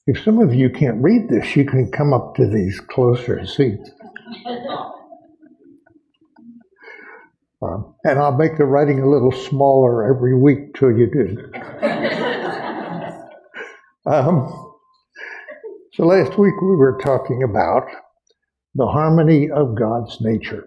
If some of you can't read this, you can come up to these closer seats. And I'll make the writing a little smaller every week till you do. So last week we were talking about the harmony of God's nature.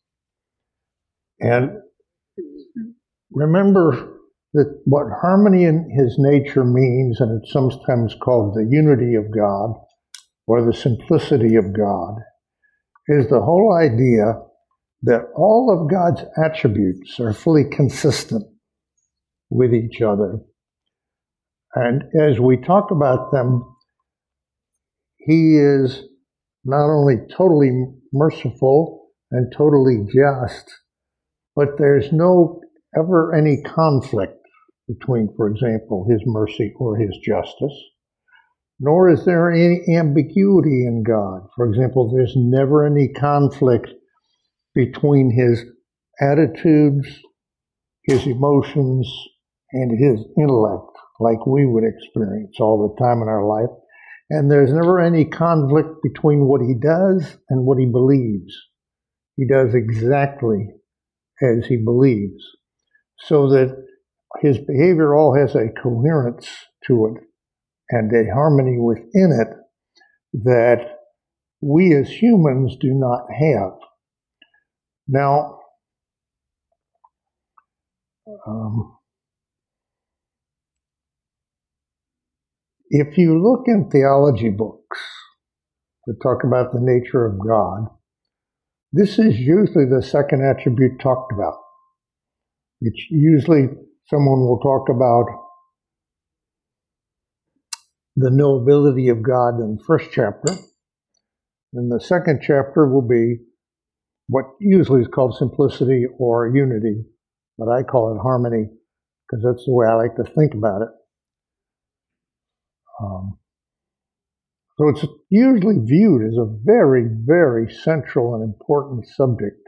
And remember that what harmony in his nature means, and it's sometimes called the unity of God or the simplicity of God, is the whole idea that all of God's attributes are fully consistent with each other. And as we talk about them, he is not only totally merciful and totally just, but there's no ever any conflict between, for example, his mercy or his justice, nor is there any ambiguity in God. For example, there's never any conflict between his attitudes, his emotions, and his intellect, like we would experience all the time in our life. And there's never any conflict between what he does and what he believes. He does exactly as he believes, so that his behavior all has a coherence to it and a harmony within it that we as humans do not have. Now, if you look in theology books that talk about the nature of God, this is usually the second attribute talked about. It's usually someone will talk about the knowability of God in the first chapter, and the second chapter will be what usually is called simplicity or unity, but I call it harmony because that's the way I like to think about it. So it's usually viewed as a very, very central and important subject,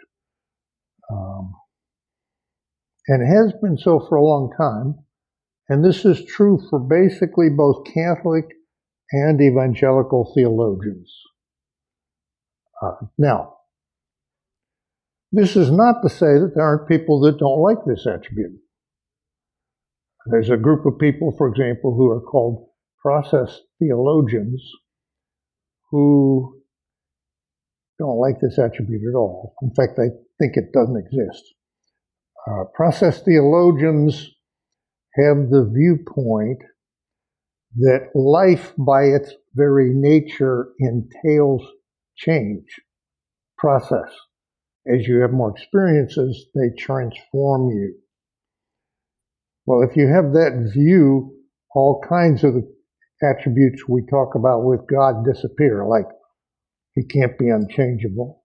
and has been so for a long time. And this is true for basically both Catholic and evangelical theologians. Now, this is not to say that there aren't people that don't like this attribute. There's a group of people, for example, who are called process theologians who don't like this attribute at all. In fact, they think it doesn't exist. Process theologians have the viewpoint that life by its very nature entails change, process. As you have more experiences, they transform you. Well, if you have that view, all kinds of the attributes we talk about with God disappear, like he can't be unchangeable.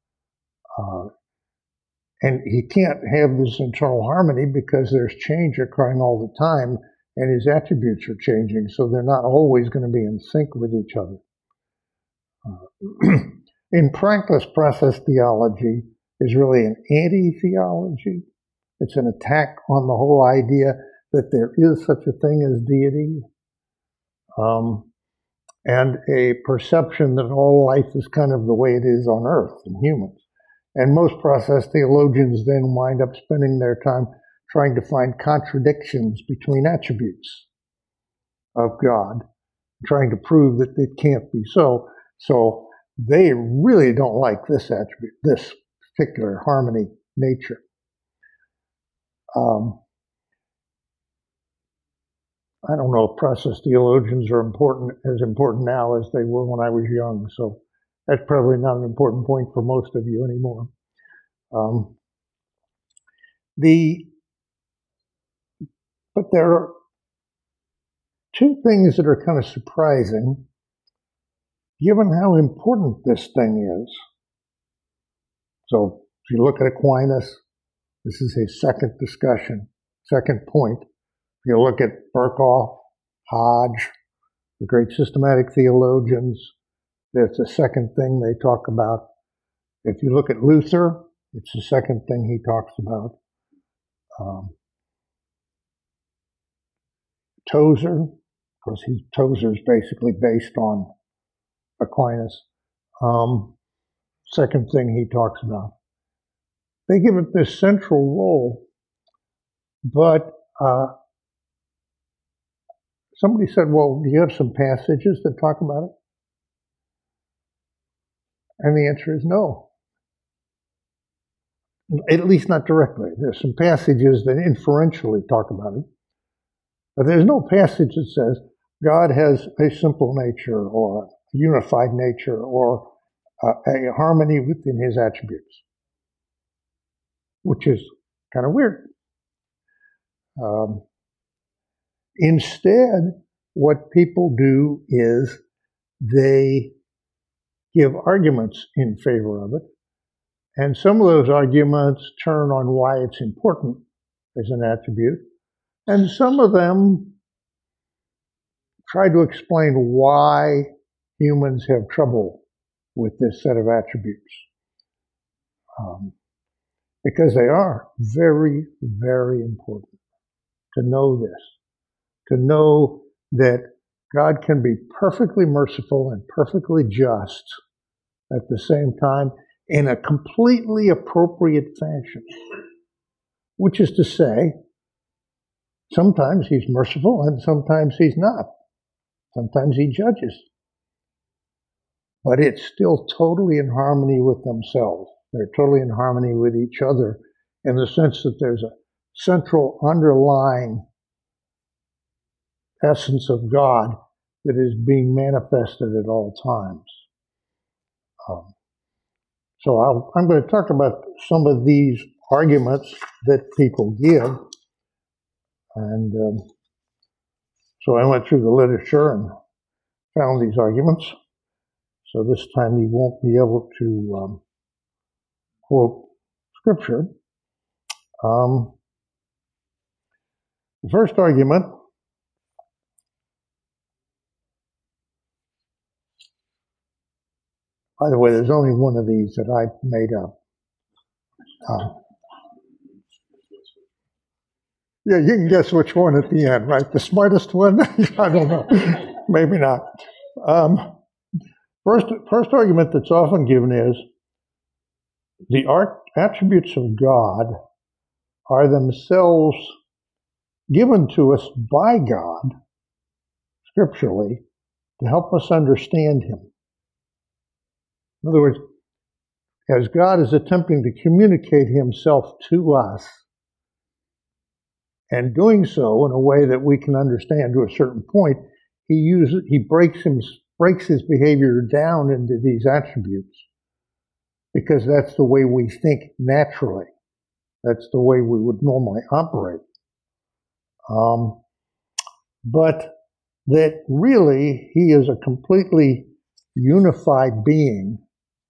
And he can't have this internal harmony because there's change occurring all the time, and his attributes are changing, so they're not always going to be in sync with each other. In practice, process theology is really an anti-theology. It's an attack on the whole idea that there is such a thing as deity, and a perception that all life is kind of the way it is on earth in humans. And most process theologians then wind up spending their time trying to find contradictions between attributes of God, trying to prove that it can't be so. So they really don't like this attribute, this particular harmony nature. I don't know if process theologians are as important now as they were when I was young, so that's probably not an important point for most of you anymore. But there are two things that are kind of surprising, given how important this thing is. So if you look at Aquinas, this is his second discussion, second point. If you look at Berkhoff, Hodge, the great systematic theologians, that's the second thing they talk about. If you look at Luther, it's the second thing he talks about. Tozer, course, Tozer is basically based on Aquinas. Second thing he talks about. They give it this central role, but somebody said, well, do you have some passages that talk about it? And the answer is no. At least not directly. There's some passages that inferentially talk about it. But there's no passage that says God has a simple nature or a unified nature or a harmony within his attributes, which is kind of weird. Instead, what people do is they give arguments in favor of it, and some of those arguments turn on why it's important as an attribute, and some of them try to explain why humans have trouble with this set of attributes. Because they are very, very important to know this, to know that God can be perfectly merciful and perfectly just at the same time in a completely appropriate fashion. Which is to say, sometimes he's merciful and sometimes he's not. Sometimes he judges. But it's still totally in harmony with themselves. They're totally in harmony with each other in the sense that there's a central underlying essence of God that is being manifested at all times. So I'm going to talk about some of these arguments that people give. And so I went through the literature and found these arguments. So this time you won't be able to quote scripture. The first argument, by the way, there's only one of these that I made up. Yeah, you can guess which one at the end, right? The smartest one? I don't know. Maybe not. First argument that's often given is the attributes of God are themselves given to us by God, scripturally, to help us understand him. In other words, as God is attempting to communicate himself to us, and doing so in a way that we can understand to a certain point, he breaks his behavior down into these attributes, because that's the way we think naturally. That's the way we would normally operate. But that really he is a completely unified being.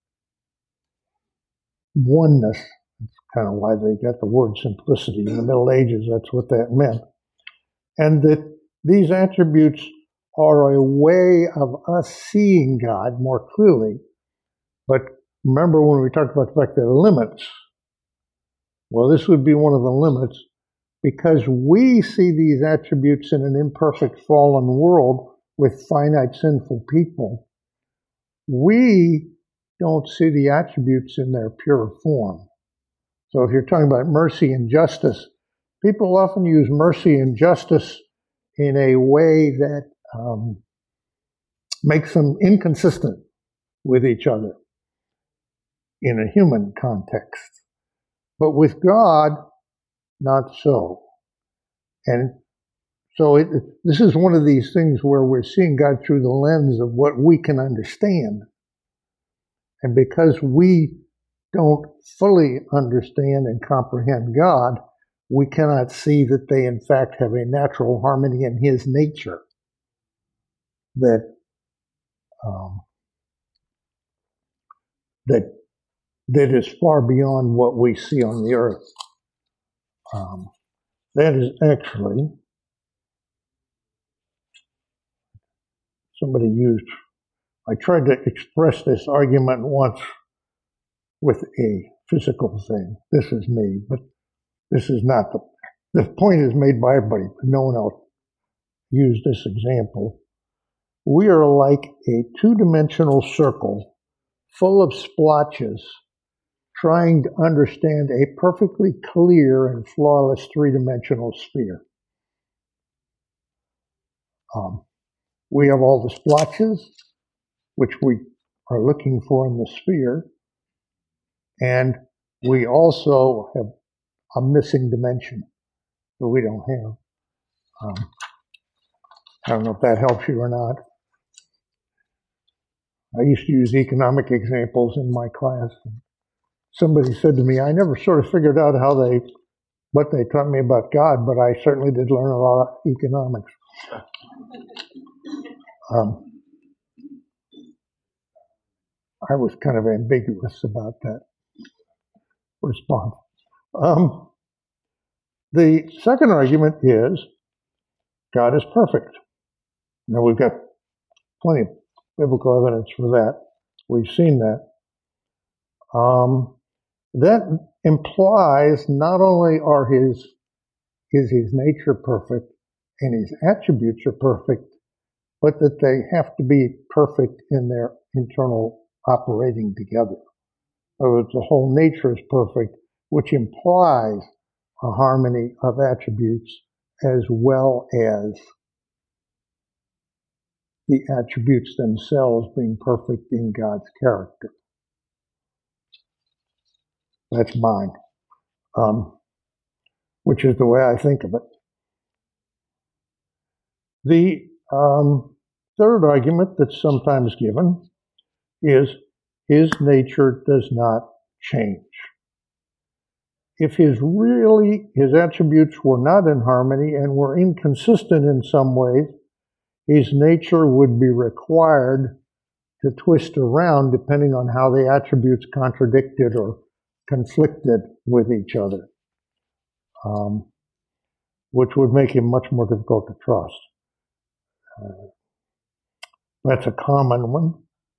Oneness. That's kind of why they got the word simplicity. In the Middle Ages, that's what that meant. And that these attributes are a way of us seeing God more clearly. But remember when we talked about the fact there are limits? Well, this would be one of the limits, because we see these attributes in an imperfect fallen world with finite sinful people. We don't see the attributes in their pure form. So if you're talking about mercy and justice, people often use mercy and justice in a way that makes them inconsistent with each other in a human context. But with God, not so. And so this is one of these things where we're seeing God through the lens of what we can understand. And because we don't fully understand and comprehend God, we cannot see that they in fact have a natural harmony in his nature that is far beyond what we see on the earth. That is actually, I tried to express this argument once with a physical thing. This is me, but this is not the point is made by everybody, but no one else use this example. We are like a two-dimensional circle full of splotches trying to understand a perfectly clear and flawless three-dimensional sphere. We have all the splotches, which we are looking for in the sphere, and we also have a missing dimension that we don't have. I don't know if that helps you or not. I used to use economic examples in my class. Somebody said to me, I never sort of figured out what they taught me about God, but I certainly did learn a lot of economics. I was kind of ambiguous about that response. The second argument is God is perfect. Now, we've got plenty of biblical evidence for that. We've seen that. That implies not only is his nature perfect and his attributes are perfect, but that they have to be perfect in their internal operating together. In other words, the whole nature is perfect, which implies a harmony of attributes as well as the attributes themselves being perfect in God's character. That's mine, which is the way I think of it. The third argument that's sometimes given is his nature does not change. If his attributes were not in harmony and were inconsistent in some ways, his nature would be required to twist around depending on how the attributes contradicted or conflicted with each other, which would make him much more difficult to trust. That's a common one.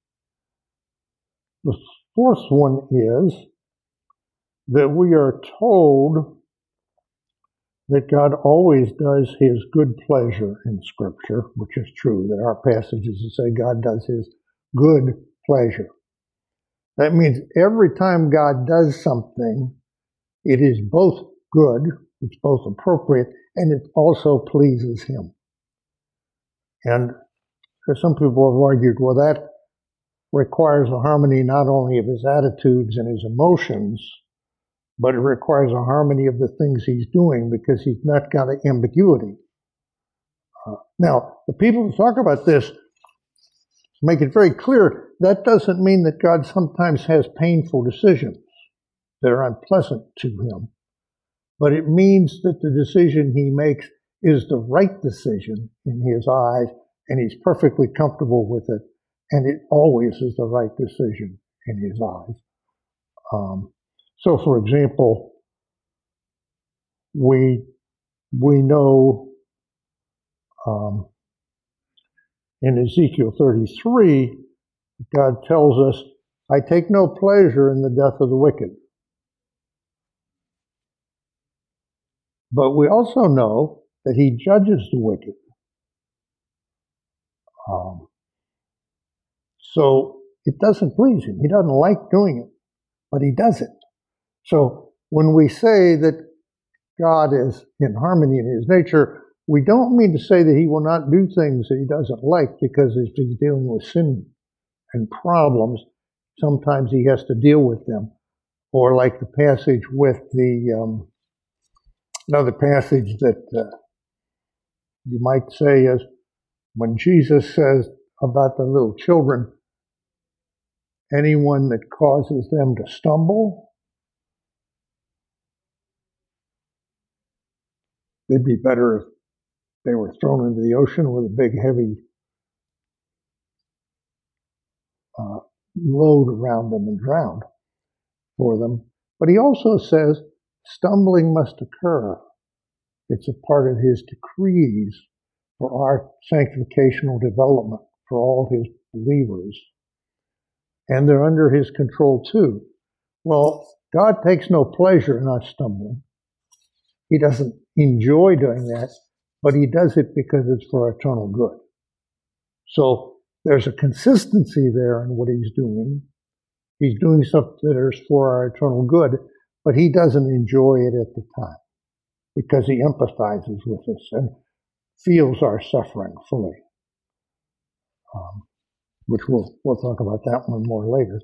The fourth one is that we are told that God always does his good pleasure in Scripture, which is true. There are passages that say God does his good pleasure. That means every time God does something, it is both good, it's both appropriate, and it also pleases him. And some people have argued, well, that requires a harmony not only of his attitudes and his emotions, but it requires a harmony of the things he's doing because he's not got an ambiguity. Now, the people who talk about this make it very clear that doesn't mean that God sometimes has painful decisions that are unpleasant to him, but it means that the decision he makes is the right decision in his eyes, and he's perfectly comfortable with it, and it always is the right decision in his eyes. So, for example, we know in Ezekiel 33, God tells us, I take no pleasure in the death of the wicked. But we also know that he judges the wicked. So it doesn't please him. He doesn't like doing it, but he does it. So when we say that God is in harmony in his nature, we don't mean to say that he will not do things that he doesn't like, because if he's dealing with sin and problems, sometimes he has to deal with them. Or like the passage with another passage that you might say is when Jesus says about the little children, anyone that causes them to stumble, it'd be better if they were thrown into the ocean with a big, heavy load around them and drowned for them. But he also says stumbling must occur. It's a part of his decrees for our sanctificational development for all his believers. And they're under his control too. Well, God takes no pleasure in us stumbling. He doesn't enjoy doing that, but he does it because it's for eternal good. So there's a consistency there in what he's doing. He's doing something that is for our eternal good, but he doesn't enjoy it at the time because he empathizes with us and feels our suffering fully. Which we'll talk about that one more later.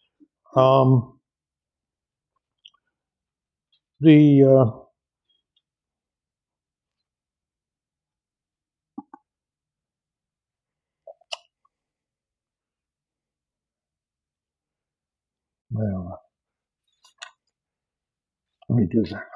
Well, let me do that.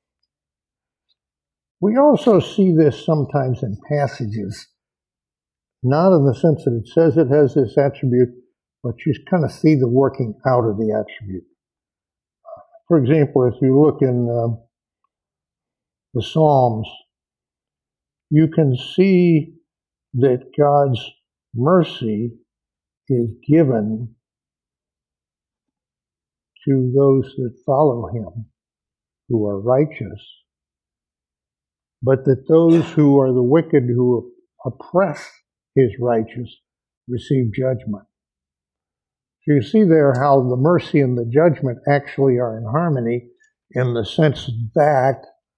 We also see this sometimes in passages, not in the sense that it says it has this attribute, but you kind of see the working out of the attribute. For example, if you look in the Psalms, you can see that God's mercy is given to those that follow him, who are righteous, but that those who are the wicked, who oppress his righteous, receive judgment. So you see there how the mercy and the judgment actually are in harmony, in the sense that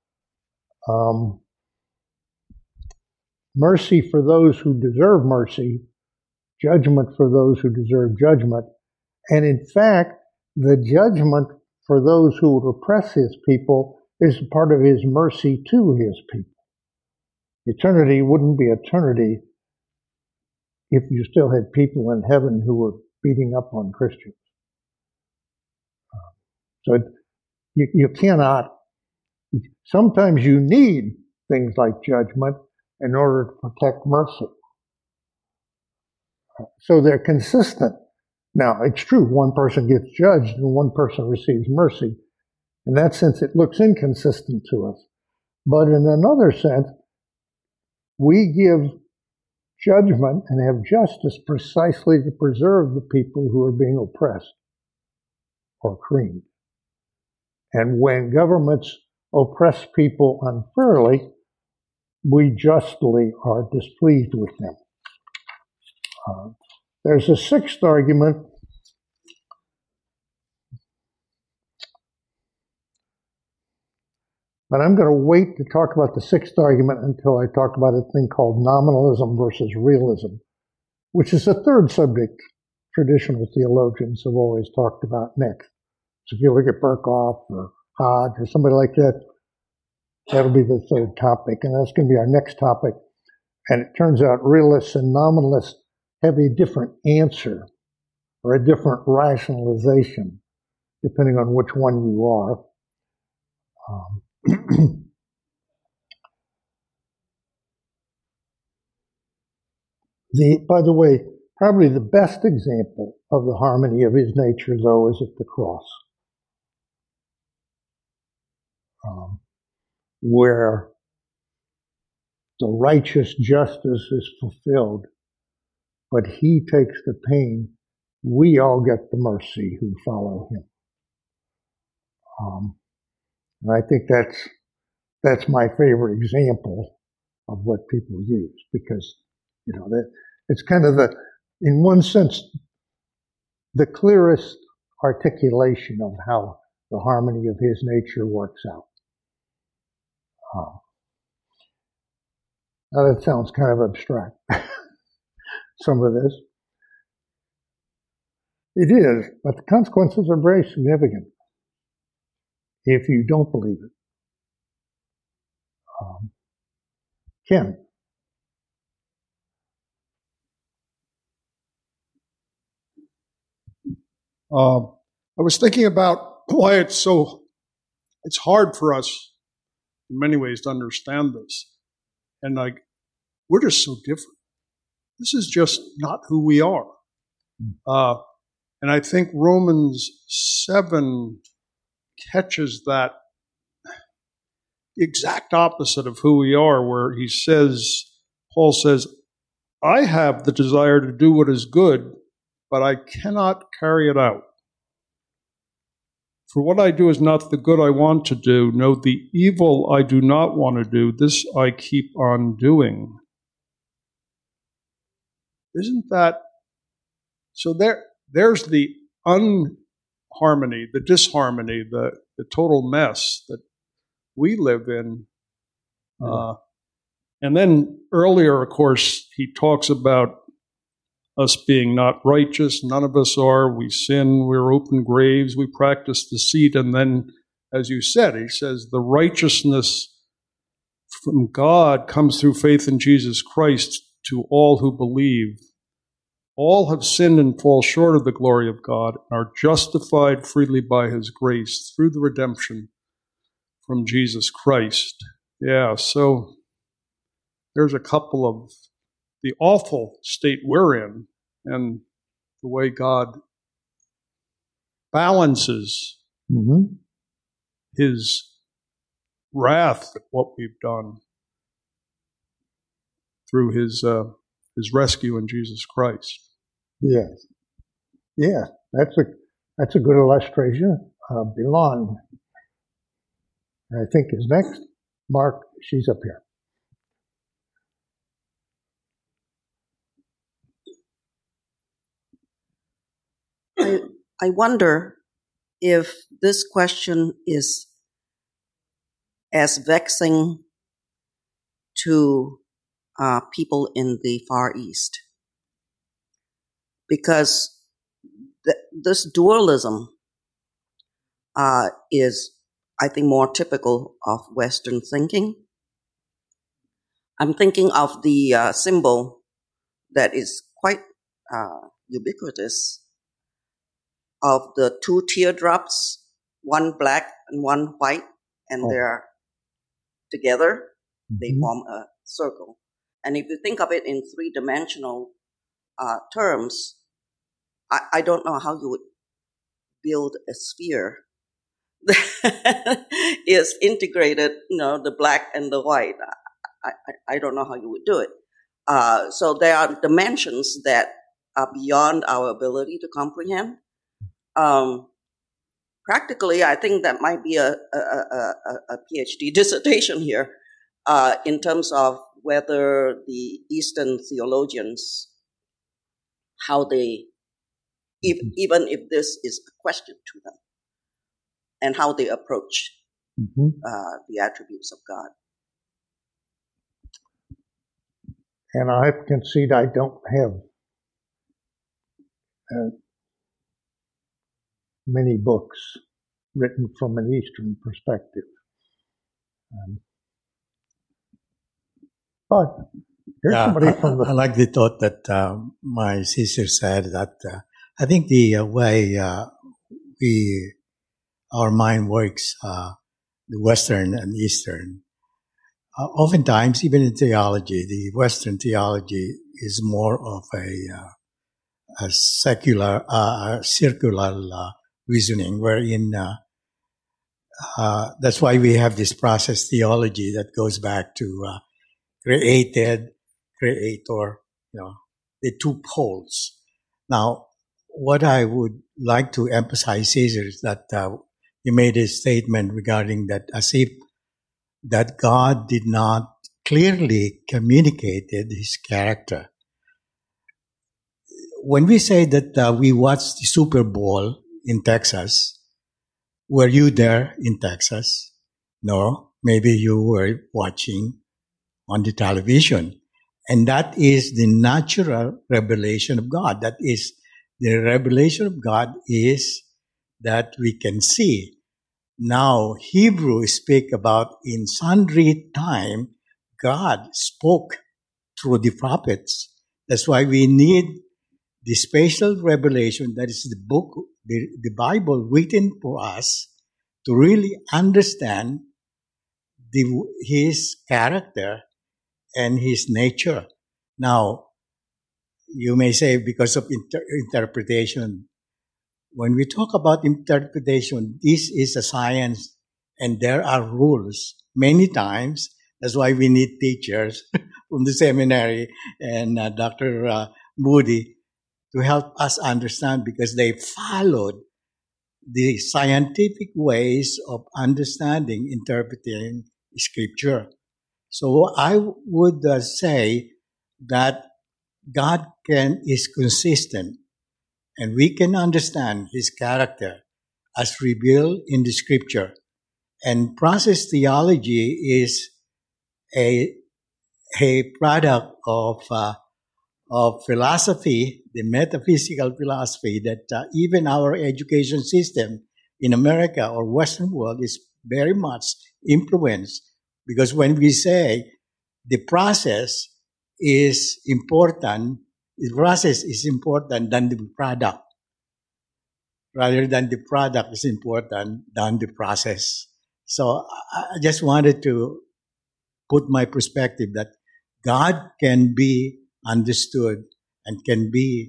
mercy for those who deserve mercy, judgment for those who deserve judgment, and in fact, the judgment for those who would oppress his people is part of his mercy to his people. Eternity wouldn't be eternity if you still had people in heaven who were beating up on Christians. So you cannot, sometimes you need things like judgment in order to protect mercy. So they're consistent. Now, it's true, one person gets judged and one person receives mercy. In that sense, it looks inconsistent to us. But in another sense, we give judgment and have justice precisely to preserve the people who are being oppressed or creamed. And when governments oppress people unfairly, we justly are displeased with them. There's a sixth argument. But I'm going to wait to talk about the sixth argument until I talk about a thing called nominalism versus realism, which is the third subject traditional theologians have always talked about next. So if you look at Berkhoff or Hodge or somebody like that, that'll be the third topic, and that's going to be our next topic. And it turns out realists and nominalists have a different answer or a different rationalization, depending on which one you are. By the way, probably the best example of the harmony of his nature, though, is at the cross, where the righteous justice is fulfilled, but he takes the pain. We all get the mercy who follow him. And I think that's my favorite example of what people use, because, that it's kind of in one sense, the clearest articulation of how the harmony of his nature works out. Now that sounds kind of abstract, some of this. It is, but the consequences are very significant if you don't believe it. Ken? I was thinking about why it's hard for us in many ways to understand this. And we're just so different. This is just not who we are. And I think Romans 7 catches that exact opposite of who we are, where Paul says, I have the desire to do what is good, but I cannot carry it out. For what I do is not the good I want to do. No, the evil I do not want to do, this I keep on doing. Isn't that... So there's the unharmony, the disharmony, the total mess that we live in. And then earlier, of course, he talks about us being not righteous. None of us are. We sin. We're open graves. We practice deceit. And then, as you said, he says the righteousness from God comes through faith in Jesus Christ to all who believe. All have sinned and fall short of the glory of God and are justified freely by his grace through the redemption from Jesus Christ. Yeah, so there's a couple of the awful state we're in and the way God balances his wrath at what we've done through his rescue in Jesus Christ. Yes. Yeah, that's a good illustration. Bilon, I think, is next. Mark, she's up here. I wonder if this question is as vexing to people in the Far East, because this dualism is, I think, more typical of Western thinking. I'm thinking of the symbol that is quite ubiquitous of the two teardrops, one black and one white, and they're together. They form a circle. And if you think of it in three-dimensional terms, I don't know how you would build a sphere that is integrated, the black and the white. I don't know how you would do it. So there are dimensions that are beyond our ability to comprehend. Practically, I think that might be a PhD dissertation here in terms of whether the Eastern theologians, how they, even if this is a question to them, and how they approach the attributes of God. And I concede I don't have many books written from an Eastern perspective. But here's somebody from the... I like the thought that my sister said, that I think the way our mind works, the Western and Eastern, oftentimes, even in theology, the Western theology is more of a secular, circular reasoning, wherein that's why we have this process theology that goes back to created, creator, the two poles. Now, what I would like to emphasize, Caesar, is that you made a statement regarding that as if that God did not clearly communicated his character. When we say that we watched the Super Bowl in Texas, were you there in Texas? No, maybe you were watching on the television. And that is the natural revelation of God. That is, the revelation of God is that we can see. Now, Hebrew speak about in sundry time, God spoke through the prophets. That's why we need the spatial revelation, that is the book, the Bible written for us to really understand his character and his nature. Now, you may say because of interpretation. When we talk about interpretation, this is a science and there are rules. Many times, that's why we need teachers from the seminary and Dr. Moody to help us understand, because they followed the scientific ways of understanding, interpreting Scripture. So I would say that God is consistent, and we can understand His character as revealed in the Scripture. And process theology is a product of philosophy, the metaphysical philosophy that even our education system in America or Western world is very much influenced. Because when we say the process is important, the process is important than the product, rather than the product is important than the process. So I just wanted to put my perspective that God can be understood and can be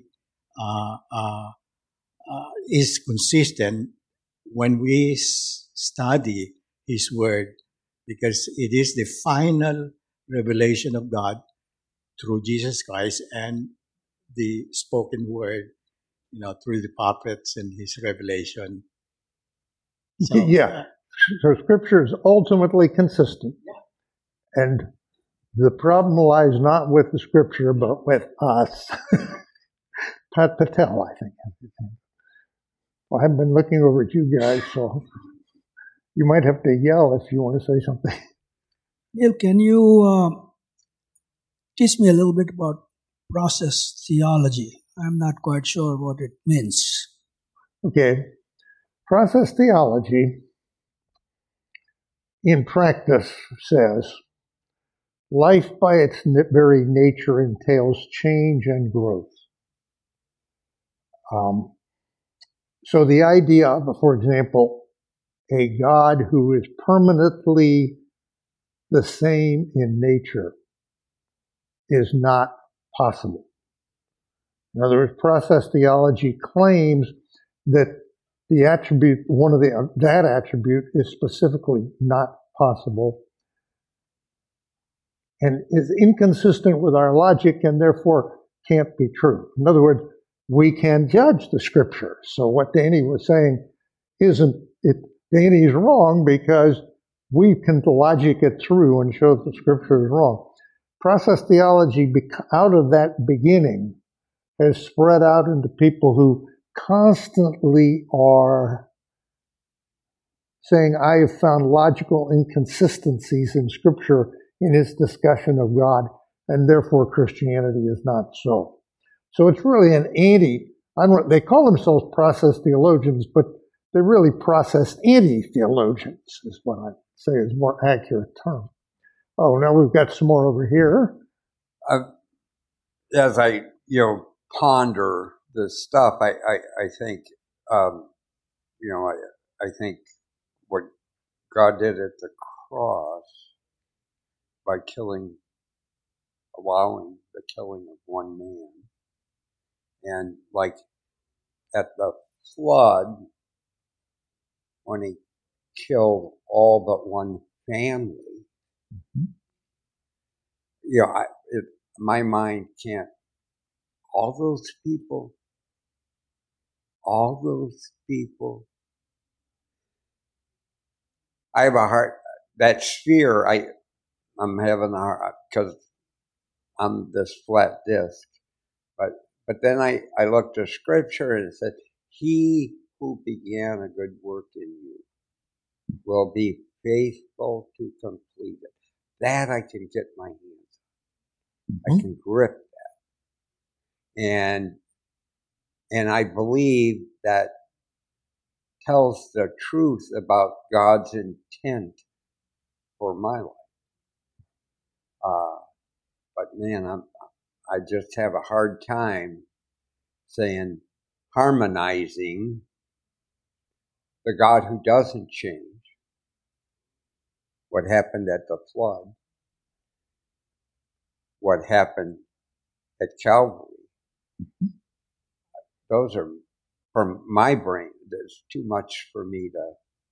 is consistent when we study His Word, because it is the final revelation of God through Jesus Christ and the spoken word, through the prophets and His revelation. So, yeah. So Scripture is ultimately consistent. And the problem lies not with the Scripture, but with us. Pat Patel, I think. Well, I haven't been looking over at you guys, so you might have to yell if you want to say something. Neil, can you teach me a little bit about process theology? I'm not quite sure what it means. Okay. Process theology, in practice, says life by its very nature entails change and growth. So the idea of, for example, a God who is permanently the same in nature is not possible. In other words, process theology claims that the attribute, that attribute is specifically not possible and is inconsistent with our logic and therefore can't be true. In other words, we can judge the Scripture. So what Danny was saying Danny's wrong because we can logic it through and show that the Scripture is wrong. Process theology, out of that beginning, has spread out into people who constantly are saying, I have found logical inconsistencies in Scripture in its discussion of God, and therefore Christianity is not so. So it's really an they call themselves process theologians, but they're really process anti-theologians, is what I'd say is a more accurate term. Oh, now we've got some more over here. As I, ponder this stuff, I think, I think what God did at the cross by allowing the killing of one man, and like at the flood, when He killed all but one family, my mind can't. All those people. I have a heart. That sphere, I'm having a heart because I'm this flat disc. But then I looked at Scripture and it said, He who began a good work in you will be faithful to complete it. That I can get my hands on. I can grip that. And I believe that tells the truth about God's intent for my life. But man, I just have a hard time harmonizing the God who doesn't change, what happened at the flood, what happened at Calvary. Those are, from my brain, there's too much for me to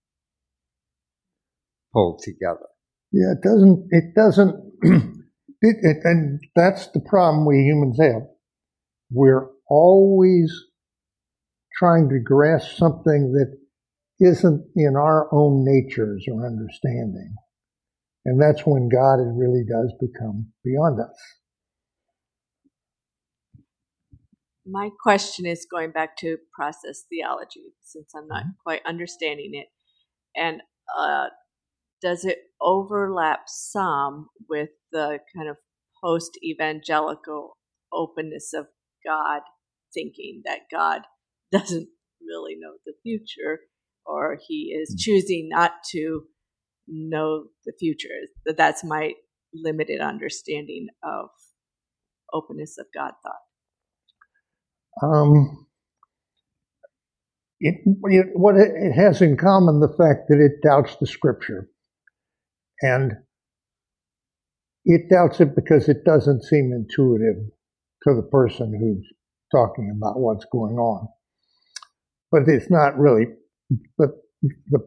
pull together. Yeah, it doesn't, and that's the problem we humans have. We're always trying to grasp something that isn't in our own natures or understanding. And that's when God really does become beyond us. My question is going back to process theology, since I'm not quite understanding it. And does it overlap some with the kind of post-evangelical openness of God thinking that God doesn't really know the future, or he is choosing not to know the future? That's my limited understanding of openness of God thought. What it has in common, the fact that it doubts the Scripture. And it doubts it because it doesn't seem intuitive to the person who's talking about what's going on. But it's not really. But the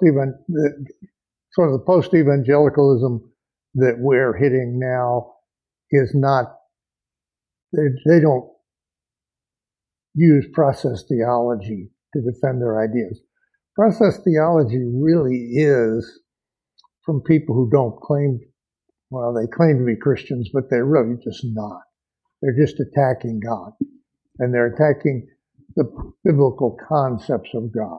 post-evangelicalism that we're hitting now is not. They don't use process theology to defend their ideas. Process theology really is from people who don't claim, well, they claim to be Christians, but they're really just not. They're just attacking God. And they're attacking the biblical concepts of God.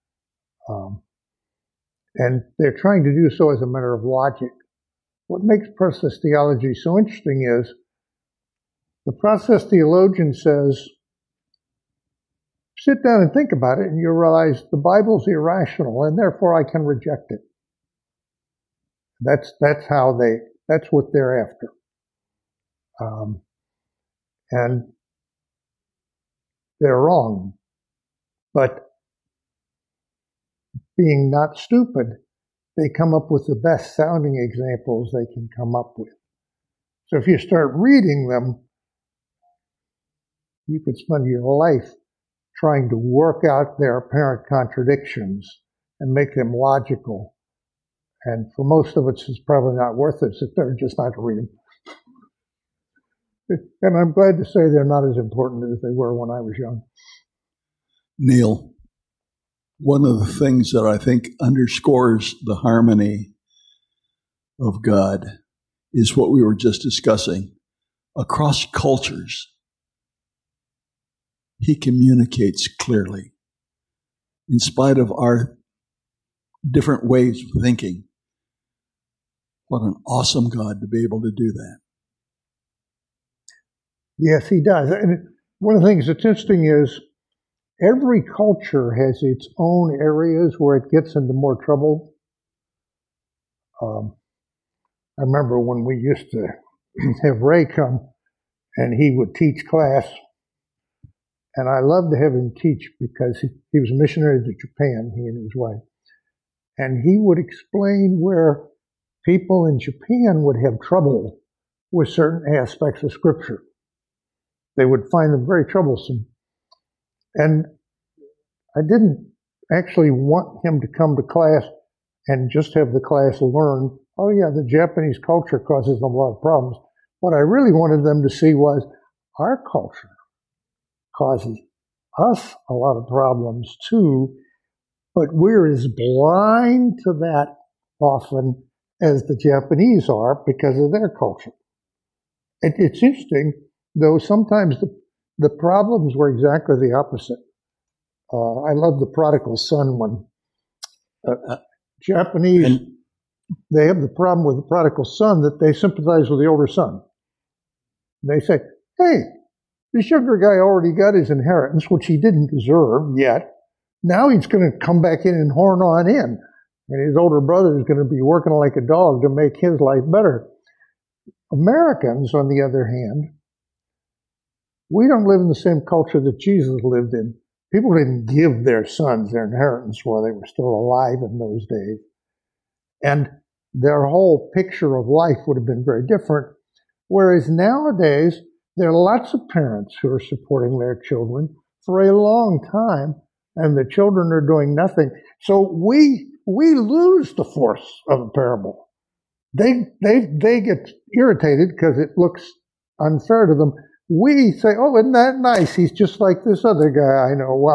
And they're trying to do so as a matter of logic. What makes process theology so interesting is the process theologian says, sit down and think about it, and you'll realize the Bible's irrational, and therefore I can reject it. That's what they're after. And they're wrong. But being not stupid, they come up with the best sounding examples they can come up with. So if you start reading them, you could spend your life trying to work out their apparent contradictions and make them logical. And for most of us, it's probably not worth it. It's better just not to read them. And I'm glad to say they're not as important as they were when I was young. Neil, one of the things that I think underscores the harmony of God is what we were just discussing. Across cultures, he communicates clearly. In spite of our different ways of thinking, what an awesome God to be able to do that. Yes, he does. And one of the things that's interesting is every culture has its own areas where it gets into more trouble. I remember when we used to have Ray come and he would teach class. And I loved to have him teach because he was a missionary to Japan, he and his wife. And he would explain where people in Japan would have trouble with certain aspects of Scripture. They would find them very troublesome. And I didn't actually want him to come to class and just have the class learn, oh yeah, the Japanese culture causes them a lot of problems. What I really wanted them to see was our culture causes us a lot of problems too, but we're as blind to that often as the Japanese are because of their culture. It's interesting, though sometimes the problems were exactly the opposite. I love the prodigal son one. Japanese, they have the problem with the prodigal son that they sympathize with the older son. They say, hey, this younger guy already got his inheritance, which he didn't deserve yet. Now he's going to come back in and horn on in. And his older brother is going to be working like a dog to make his life better. Americans, on the other hand, we don't live in the same culture that Jesus lived in. People didn't give their sons their inheritance while they were still alive in those days. And their whole picture of life would have been very different. Whereas nowadays, there are lots of parents who are supporting their children for a long time, and the children are doing nothing. So we lose the force of a parable. They get irritated because it looks unfair to them. We say, oh, isn't that nice? He's just like this other guy I know. Well,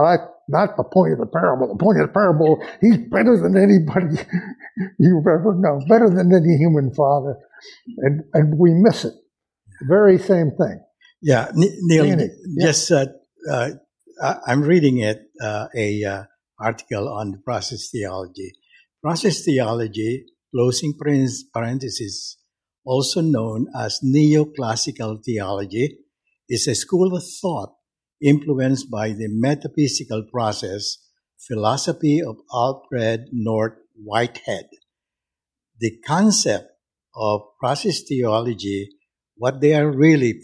not the point of the parable. The point of the parable, he's better than anybody you've ever known, better than any human father. And we miss it. Very same thing. Yeah, Neil, Danny, yeah. just I'm reading a article on process theology. Process theology, closing parenthesis, also known as neoclassical theology, is a school of thought influenced by the metaphysical process philosophy of Alfred North Whitehead. The concept of process theology, what they are really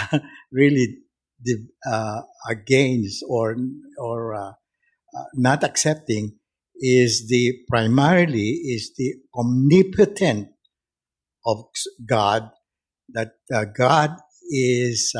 against or not accepting is primarily the omnipotent of God, that God is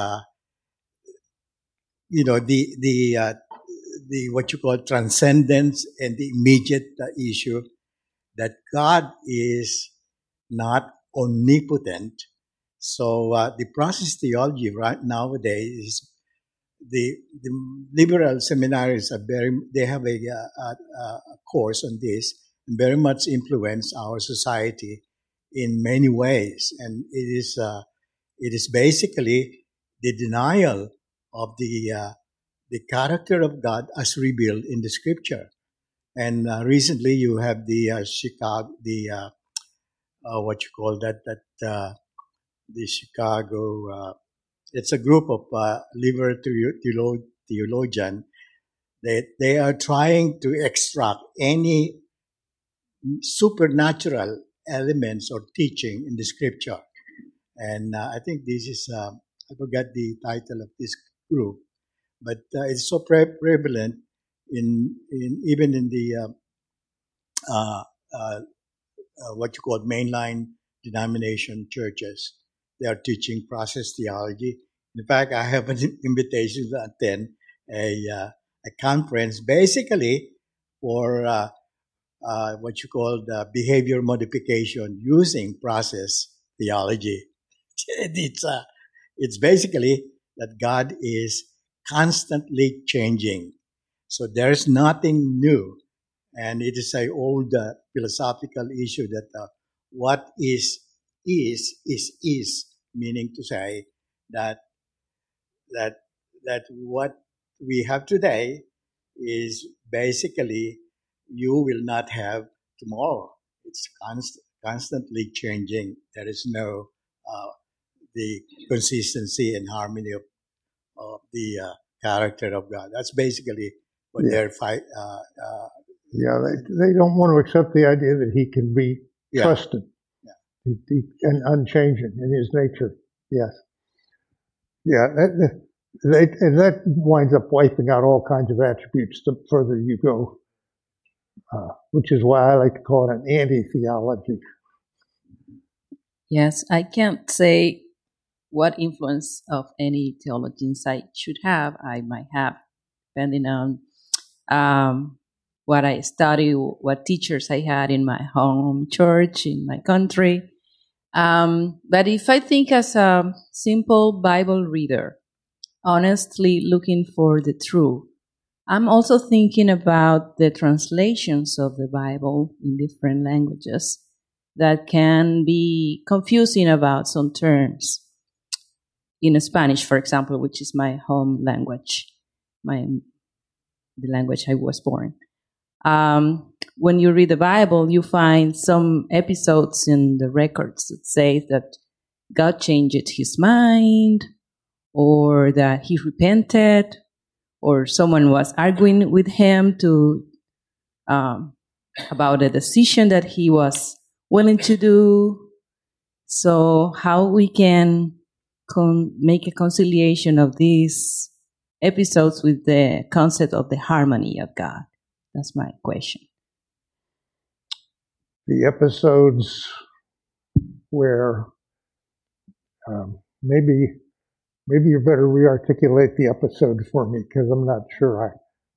the what you call transcendence and the immediate issue, that God is not omnipotent. So the process theology right nowadays is the liberal seminaries they have a course on this, and very much influence our society in many ways, and it is basically the denial of the character of God as revealed in the Scripture. And recently, you have the Chicago, what you call that the Chicago. It's a group of liberal theologians. They are trying to extract any supernatural elements or teaching in the Scripture. And I think this is, I forgot the title of this group, but it's so prevalent even in the what you call mainline denomination churches. They are teaching process theology. In fact, I have an invitation to attend a conference basically for what you call the behavior modification using process theology. It's basically that God is constantly changing. So there's nothing new. And it is an old philosophical issue that what is, meaning to say that what we have today is basically you will not have tomorrow. It's constantly changing. There is no the consistency and harmony of the character of God. That's basically what they're fight. They don't want to accept the idea that he can be trusted and unchanging in his nature. Yes. Yeah, and that winds up wiping out all kinds of attributes the further you go, which is why I like to call it an anti-theology. Yes, I can't say what influence of any theologians I should have. I might have, depending on what I study, what teachers I had in my home church, in my country. But if I think as a simple Bible reader, honestly looking for the truth, I'm also thinking about the translations of the Bible in different languages that can be confusing about some terms. In Spanish, for example, which is my home language, the language I was born. When you read the Bible, you find some episodes in the records that say that God changed his mind, or that he repented, or someone was arguing with him about a decision that he was willing to do. So how we can make a conciliation of these episodes with the concept of the harmony of God? That's my question. The episodes where maybe you better re-articulate the episode for me, because I'm not sure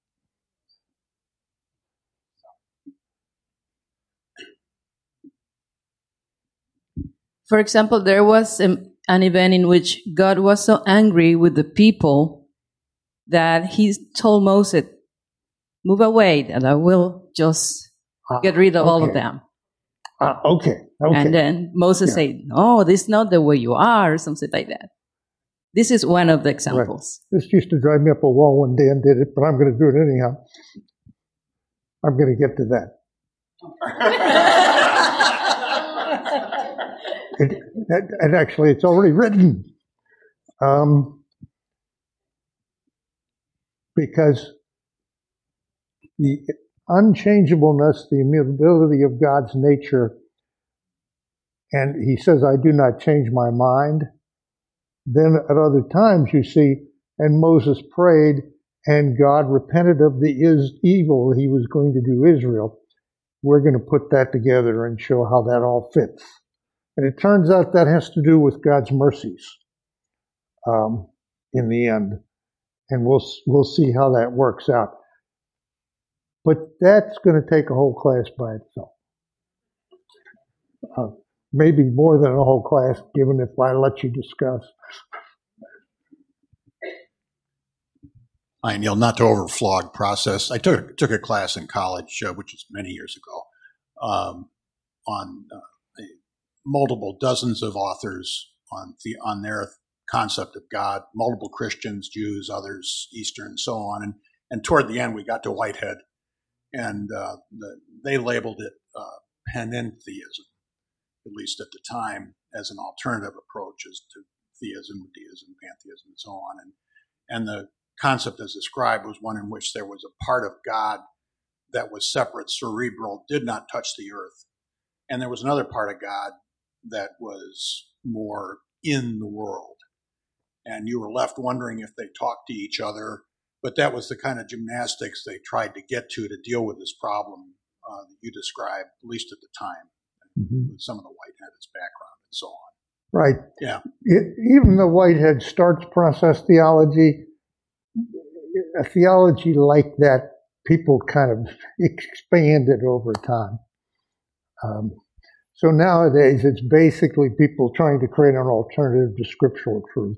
For example, there was an event in which God was so angry with the people that he told Moses, move away, and I will just get rid of all of them. Okay. And then Moses said, "No, this is not the way you are," or something like that. This is one of the examples. Right. This used to drive me up a wall when Dan did it, but I'm going to do it anyhow. I'm going to get to that. And actually, it's already written. Because the unchangeableness, the immutability of God's nature, and he says, I do not change my mind. Then at other times you see, and Moses prayed, and God repented of the evil he was going to do Israel. We're going to put that together and show how that all fits. And it turns out that has to do with God's mercies in the end. And we'll see how that works out. But that's going to take a whole class by itself. Maybe more than a whole class, given if I let you discuss. Hi, Neil. Not to overflog process. I took a class in college, which is many years ago, on multiple dozens of authors on their concept of God, multiple Christians, Jews, others, Eastern, so on. And toward the end, we got to Whitehead, and they labeled it panentheism, at least at the time, as an alternative approach as to theism, deism, pantheism, and so on. And the concept as described was one in which there was a part of God that was separate, cerebral, did not touch the earth. And there was another part of God that was more in the world. And you were left wondering if they talked to each other. But that was the kind of gymnastics they tried to get to deal with this problem that you described, at least at the time, with some of the Whitehead's background and so on. Right. Yeah. Even though Whitehead starts process theology, a theology like that, people kind of expand it over time. So nowadays, it's basically people trying to create an alternative to scriptural truth.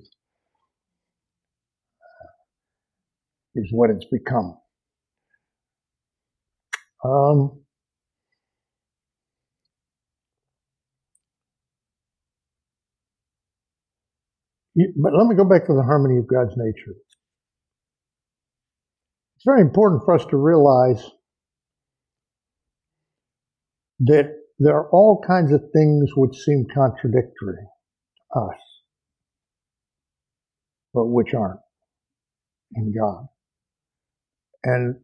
Is what it's become. But let me go back to the harmony of God's nature. It's very important for us to realize that there are all kinds of things which seem contradictory to us, but which aren't in God. And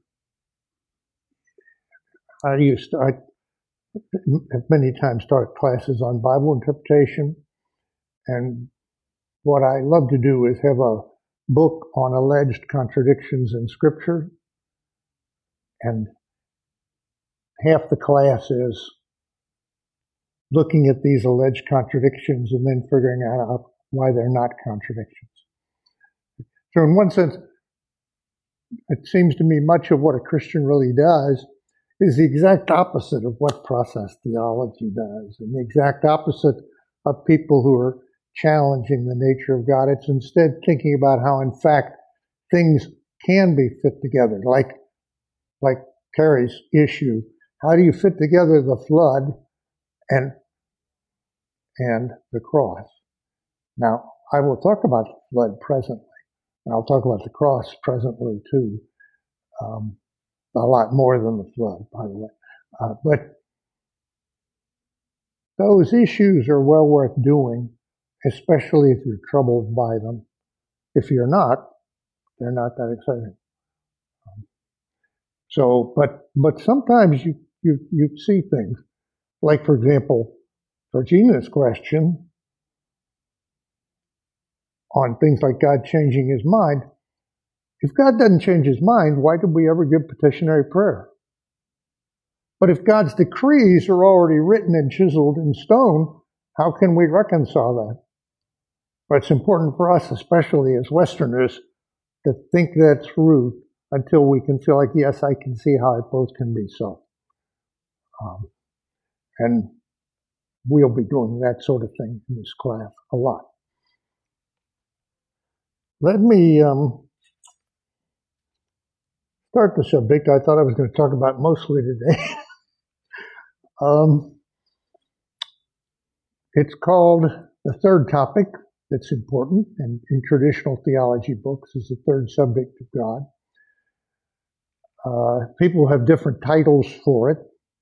how do you start? I've many times start classes on Bible interpretation, and what I love to do is have a book on alleged contradictions in Scripture, and half the class is looking at these alleged contradictions and then figuring out why they're not contradictions. So in one sense, it seems to me much of what a Christian really does is the exact opposite of what process theology does, and the exact opposite of people who are challenging the nature of God. It's instead thinking about how, in fact, things can be fit together, like Terry's issue. How do you fit together the flood and the cross? Now, I will talk about the flood presently, and I'll talk about the cross presently too. A lot more than the flood, by the way. But those issues are well worth doing, especially if you're troubled by them. If you're not, they're not that exciting. But sometimes you see things, like, for example, Virginia's question on things like God changing his mind. If God doesn't change his mind, why did we ever give petitionary prayer? But if God's decrees are already written and chiseled in stone, how can we reconcile that? But it's important for us, especially as Westerners, to think that through until we can feel like, yes, I can see how it both can be so. And we'll be doing that sort of thing in this class a lot. Let me start the subject I thought I was going to talk about mostly today. It's called the third topic that's important, and in traditional theology books is the third subject of God. People have different titles for it.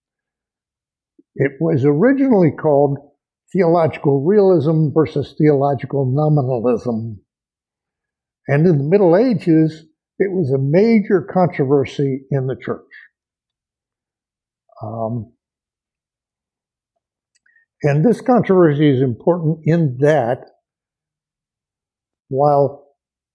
It was originally called theological realism versus theological nominalism. And in the Middle Ages, it was a major controversy in the church. And this controversy is important in that while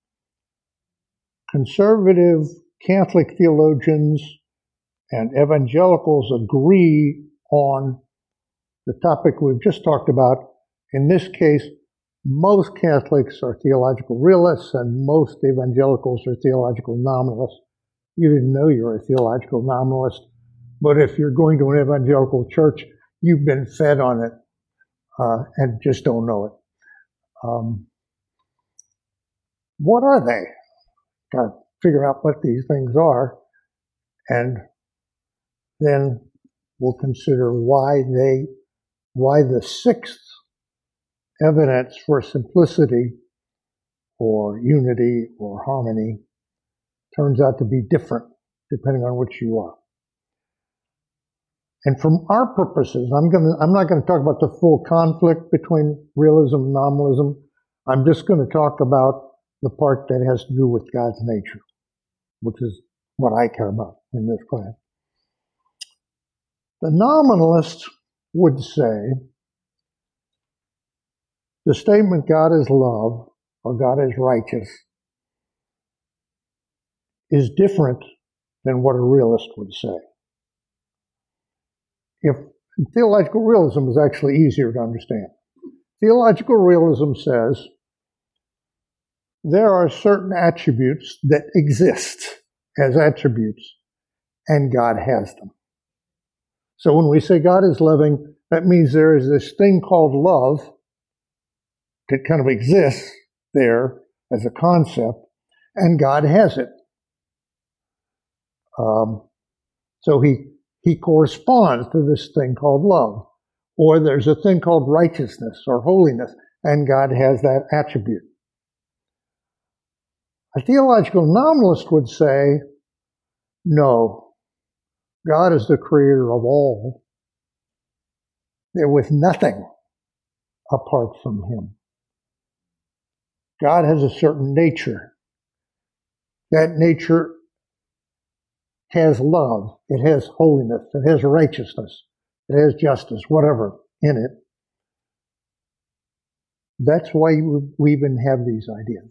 conservative Catholic theologians and evangelicals agree on the topic we've just talked about, in this case, most Catholics are theological realists and most evangelicals are theological nominalists. You didn't know you were a theological nominalist, but if you're going to an evangelical church, you've been fed on it and just don't know it. What are they? Got to figure out what these things are, and then we'll consider why the sixth evidence for simplicity or unity or harmony turns out to be different depending on which you are. And from our purposes, I'm not going to talk about the full conflict between realism and nominalism. I'm just going to talk about the part that has to do with God's nature, which is what I care about in this class. The nominalist would say the statement God is love or God is righteous is different than what a realist would say. If theological realism is actually easier to understand. Theological realism says there are certain attributes that exist as attributes, and God has them. So when we say God is loving, that means there is this thing called love that kind of exists there as a concept, and God has it. So he corresponds to this thing called love. Or there's a thing called righteousness or holiness, and God has that attribute. A theological nominalist would say, no, God is the creator of all. There was nothing apart from him. God has a certain nature. That nature has love, it has holiness, it has righteousness, it has justice, whatever in it. That's why we even have these ideas.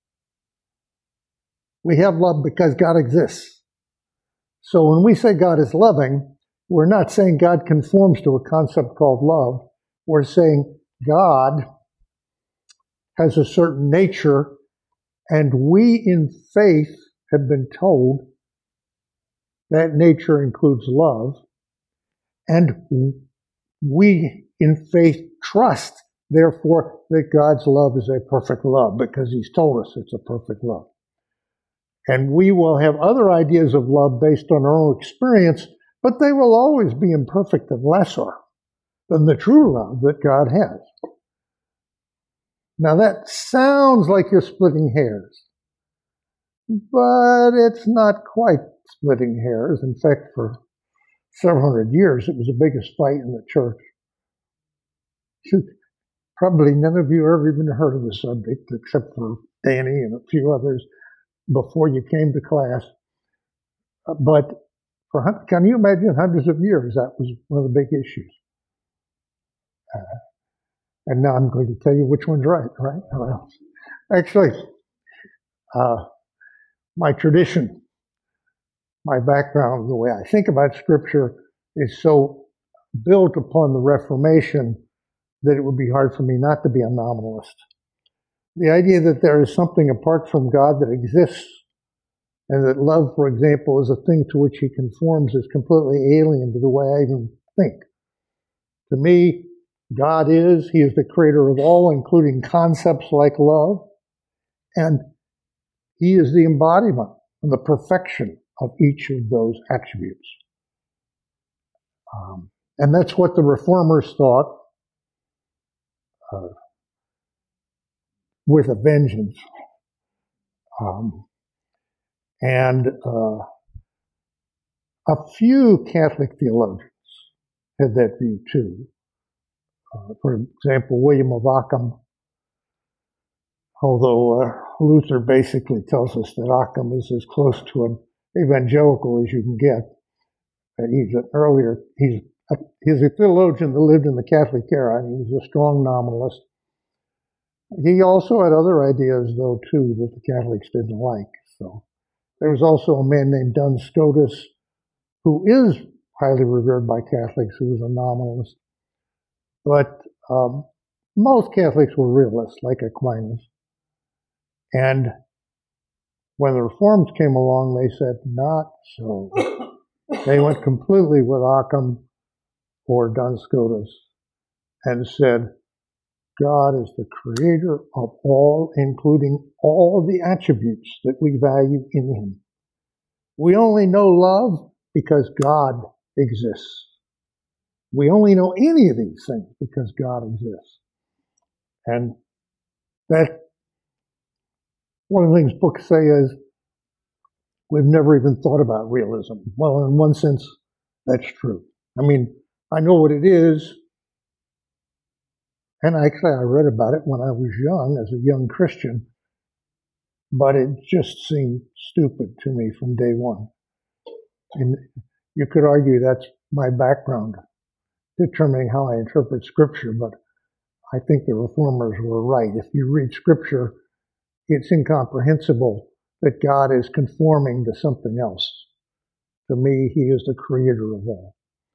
We have love because God exists. So when we say God is loving, we're not saying God conforms to a concept called love. We're saying God has a certain nature, and we in faith have been told that nature includes love, and we in faith trust, therefore, that God's love is a perfect love because he's told us it's a perfect love. And we will have other ideas of love based on our own experience, but they will always be imperfect and lesser than the true love that God has. Now that sounds like you're splitting hairs, but it's not quite splitting hairs. In fact, for several hundred years, it was the biggest fight in the church. Probably none of you ever even heard of the subject, except for Danny and a few others before you came to class. But can you imagine hundreds of years that was one of the big issues? And now I'm going to tell you which one's right? Well, actually, my tradition, my background, the way I think about Scripture is so built upon the Reformation that it would be hard for me not to be a nominalist. The idea that there is something apart from God that exists, and that love, for example, is a thing to which he conforms, is completely alien to the way I even think. To me, God is, he is the creator of all, including concepts like love, and he is the embodiment and the perfection of each of those attributes. And that's what the reformers thought with a vengeance. And a few Catholic theologians had that view too. For example, William of Ockham, although Luther basically tells us that Ockham is as close to an evangelical as you can get. He's a theologian that lived in the Catholic era, and he was a strong nominalist. He also had other ideas, though, too, that the Catholics didn't like. So there was also a man named Duns Scotus, who is highly revered by Catholics, who was a nominalist. But most Catholics were realists, like Aquinas. And when the Reforms came along, they said, not so. They went completely with Occam or Duns Scotus and said, God is the creator of all, including all the attributes that we value in him. We only know love because God exists. We only know any of these things because God exists. And that, one of the things books say is, we've never even thought about realism. Well, in one sense, that's true. I mean, I know what it is. And actually, I read about it when I was young, as a young Christian. But it just seemed stupid to me from day one. And you could argue that's my background, determining how I interpret Scripture. But I think the Reformers were right. If you read Scripture, it's incomprehensible that God is conforming to something else. To me, he is the creator of all.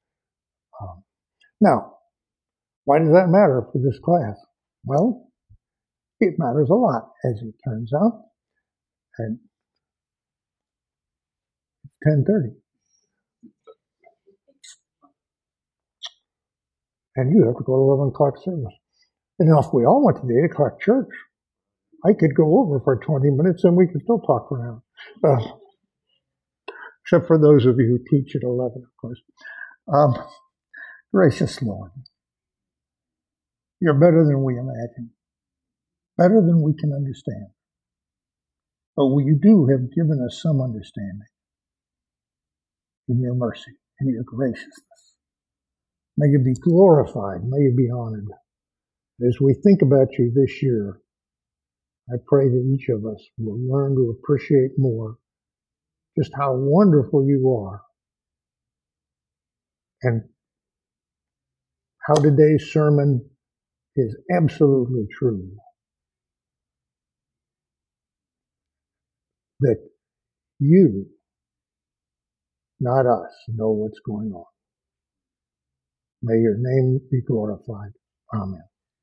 Now, why does that matter for this class? Well, it matters a lot, as it turns out. And it's 10:30. And you have to go to 11 o'clock service. And if we all went to the 8 o'clock church, I could go over for 20 minutes and we could still talk for an hour. Except for those of you who teach at 11, of course. Gracious Lord, you're better than we imagine, better than we can understand. But you do have given us some understanding in your mercy and your graciousness. May you be glorified. May you be honored. As we think about you this year, I pray that each of us will learn to appreciate more just how wonderful you are and how today's sermon is absolutely true. That you, not us, know what's going on. May your name be glorified. Amen.